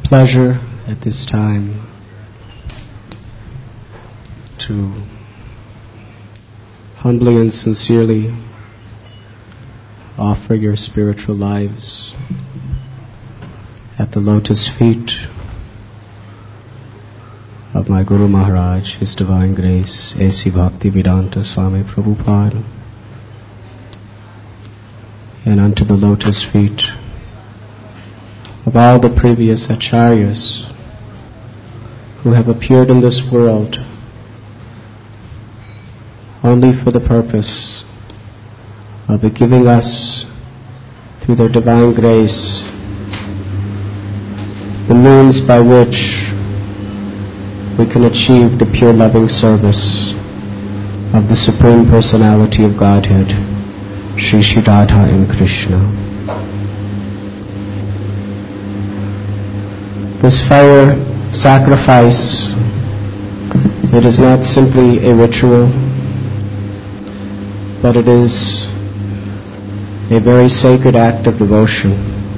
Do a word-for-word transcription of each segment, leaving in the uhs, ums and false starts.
pleasure at this time to humbly and sincerely offer your spiritual lives at the lotus feet of my Guru Maharaj, His Divine Grace, A C Bhaktivedanta Swami Prabhupada, and unto the lotus feet of all the previous acharyas who have appeared in this world only for the purpose of giving us, through their divine grace, the means by which we can achieve the pure loving service of the Supreme Personality of Godhead, Shri Shri Radha and Krishna. This fire sacrifice, it is not simply a ritual, but it is a very sacred act of devotion.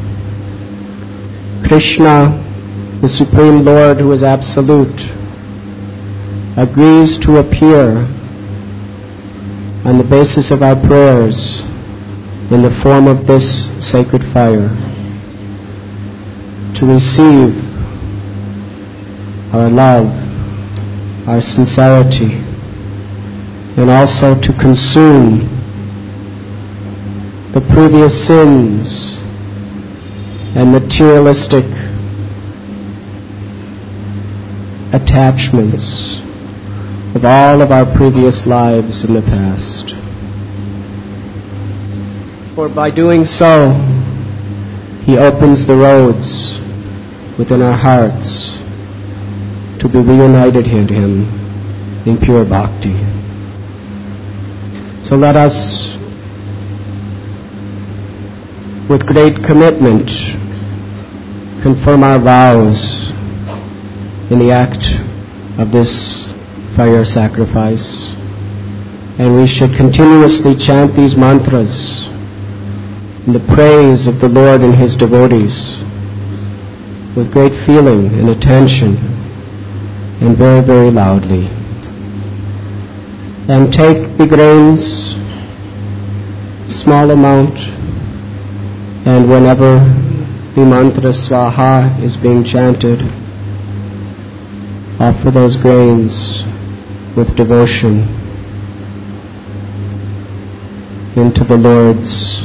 Krishna, the Supreme Lord who is absolute, agrees to appear on the basis of our prayers in the form of this sacred fire, to receive our love, our sincerity, and also to consume the previous sins and materialistic attachments of all of our previous lives in the past. For by doing so, He opens the roads within our hearts to be reunited to Him in pure bhakti. So let us, with great commitment, confirm our vows in the act of this fire sacrifice. And we should continuously chant these mantras in the praise of the Lord and His devotees with great feeling and attention, and very, very loudly. And take the grains, small amount, and whenever the mantra Swaha is being chanted, offer those grains with devotion into the Lord's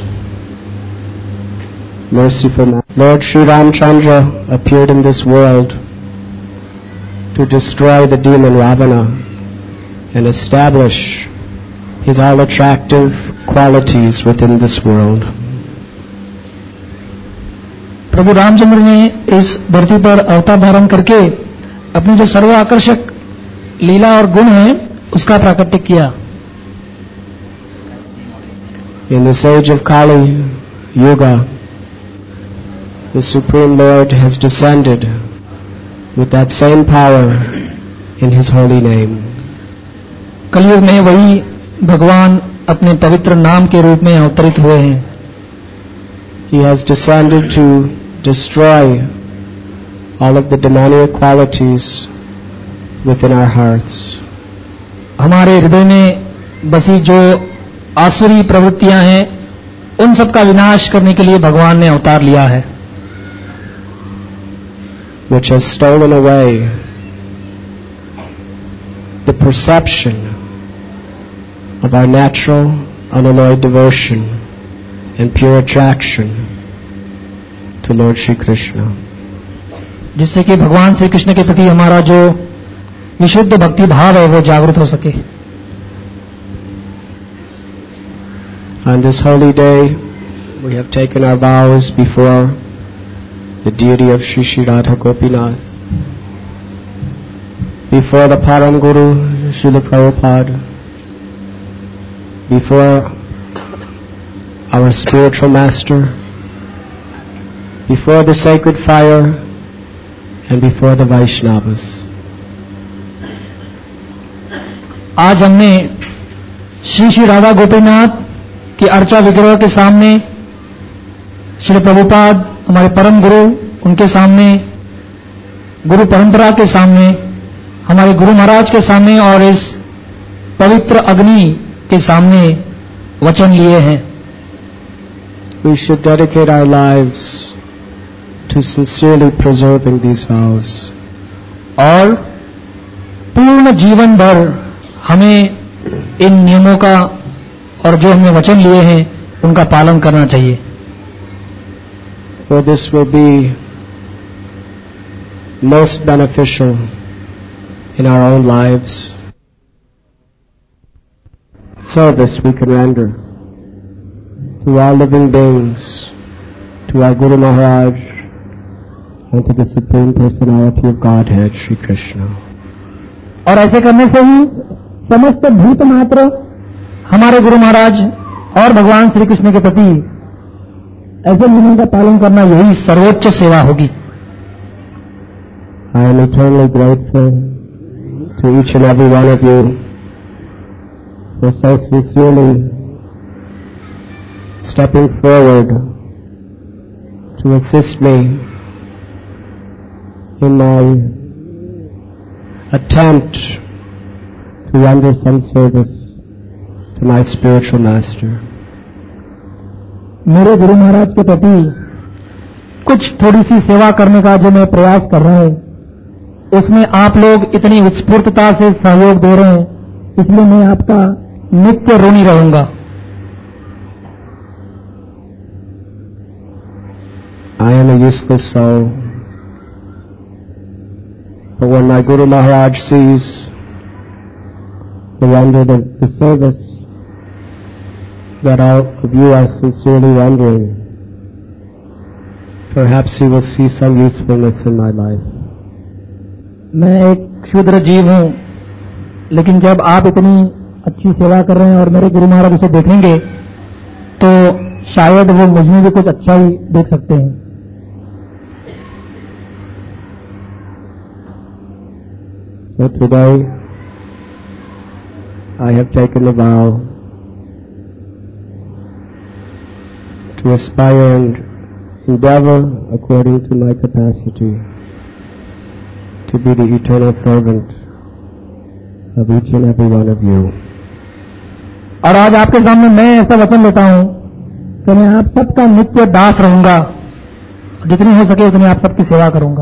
merciful mind. Lord Sri Ramchandra appeared in this world to destroy the demon Ravana and establish His all-attractive qualities within this world. प्रभु रामचंद्र ने इस धरती पर अवतार धारण करके अपनी जो सर्व आकर्षक लीला और गुण है उसका प्राकट्य किया. In this age of Kali Yuga, the Supreme Lord has descended with that same power in His holy name. कलयुग में वही भगवान अपने पवित्र नाम के रूप में अवतरित हुए हैं. He has descended to destroy all of the demonic qualities within our hearts. हमारे हृदय में बसी जो आसुरी प्रवृत्तियां हैं उन सब का विनाश करने के लिए भगवान ने अवतार लिया है. Which has stolen away the perception of our natural, unalloyed devotion and pure attraction to Lord Shri Krishna. जिससे कि भगवान श्री कृष्ण के प्रति हमारा जो विशुद्ध भक्ति भाव है वो जागृत हो सके. On this holy day, we have taken our vows before the deity of Shri Shri Radha Gopinath, before the Param Guru, Srila Prabhupada, before our spiritual master, before the sacred fire, and before the Vaishnavas. आज हमने श्री श्री राधा गोपीनाथ की अर्चा विग्रह के सामने, श्री प्रभुपाद हमारे परम गुरु उनके सामने गुरु परंपरा के सामने, हमारे गुरु महाराज के सामने और इस पवित्र अग्नि के सामने वचन लिए हैं। We should dedicate our lives to sincerely preserving these vows. और पूर्ण जीवन भर हमें इन नियमों का और जो हमने वचन लिए हैं उनका पालन करना चाहिए। For this will be most beneficial in our own lives. Service we can render to all living beings, to our Guru Maharaj, and to the Supreme Personality of Godhead, Shri Krishna. और ऐसे करने से ही समस्त भूत मात्र हमारे गुरु महाराज और भगवान श्री कृष्ण के प्रति ऐसे नियमों का पालन करना यही सर्वोच्च सेवा होगी। I am eternally grateful to each and every one of you for so sincerely stepping forward to assist me in my attempt to render some service to my spiritual master. मेरे गुरु महाराज के प्रति कुछ थोड़ी सी सेवा करने का जो मैं प्रयास कर रहा हूं, उसमें आप लोग इतनी उत्स्फूर्तता से सहयोग दे रहे हैं, इसलिए मैं आपका नित्य ऋणी रहूंगा। I am a useless soul, but when my Guru Maharaj sees the render the, the service that all of you are sincerely rendering, perhaps he will see some usefulness in my life. मैं एक क्षुद्र जीव हूं, लेकिन जब आप इतनी अच्छी सेवा कर रहे हैं और मेरे गुरु महाराज उसे देखेंगे तो शायद वो मुझ में भी कुछ अच्छा ही देख सकते हैं। So today I have taken the vow to aspire and endeavor according to my capacity to be the eternal servant of each and every one of you. और आज आपके सामने मैं ऐसा वचन लेता हूं कि मैं आप सबका नित्य दास रहूंगा, जितनी हो सके उतनी आप सबकी सेवा करूंगा।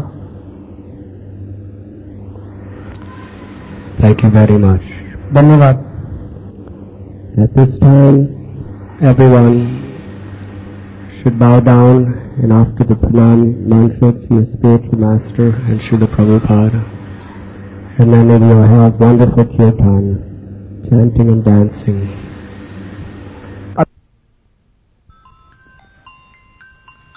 Thank you very much. धन्यवाद। At this time, everyone should bow down and offer the pranam mantra to your spiritual master and Srila Prabhupada. And then we will have wonderful kirtan, chanting and dancing.